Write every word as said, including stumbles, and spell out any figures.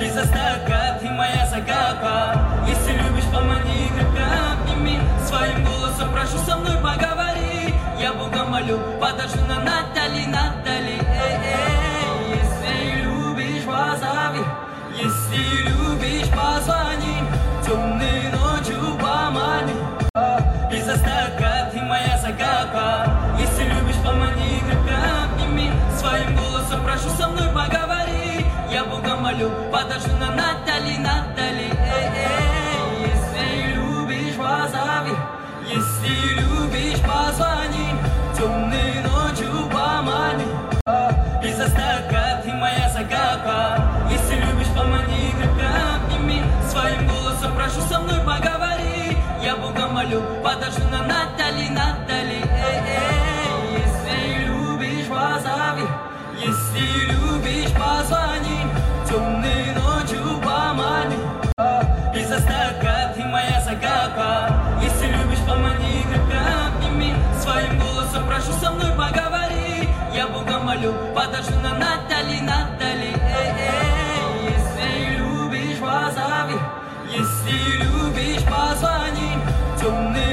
Без остатка ты моя загадка. Если любишь, помани крепко, обними. Своим голосом прошу, со мной поговори. Я Бога молю, подожду на Натали, Натали. Эй, эй, если любишь, позови. Если любишь, позвони. Темной ночью помани. Без остатка ты моя загадка. Если любишь, помани крепко, обними. Своим голосом прошу, со мной поговори. Я Бога молю, подожду на Натали, Натали. Эй, эй, если любишь, позови. Если любишь, позвони. Темной ночью помани. Без остатка ты моя загадка. Если любишь, помани крепко, обними. Своим голосом прошу, со мной поговори. Я Бога молю, подожду на Натали, Натали. Эй, эй, если любишь, позови. Если любишь, позвони. Темной ночью помани. Без остатка ты моя загадка. Если любишь, помани крепко, обними. Своим голосом прошу, со мной поговори. Я Бога молю, подожду на Натали, Натали. Эй, эй, если любишь, позови. Если любишь, позвони. Темный